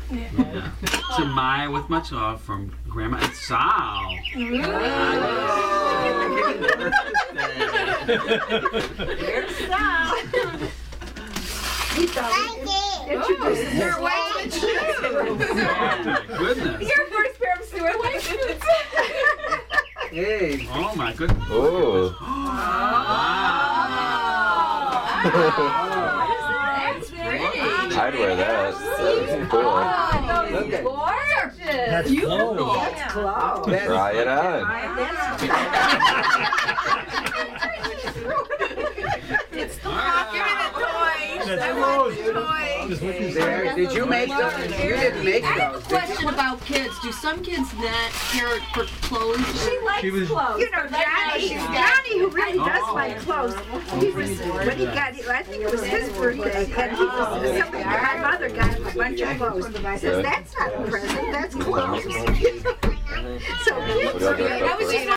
Yeah. To Maya with much love from Grandma and Sal. There's Sal. He thought introduced her white shoes. Oh my goodness. Your first pair of Stuart white shoes. Hey. Oh my goodness. Oh. That's pretty. I'd wear that. That's cool. Look at Gorgeous. That's clothes. That's close. Try it on. It's the give me the toys. That's I want clothes. the toys. Just look at there. Did you make those? You didn't make I have a those. question about kids. Do some kids not care for clothes? She likes She was- clothes. You know, but right now she's got- Johnny, who really does like clothes, he was, when he got, I think it was his birthday, and he was, somebody, my mother got him a bunch of clothes. He says, that's not a present, that's clothes. So kids, What else? I was just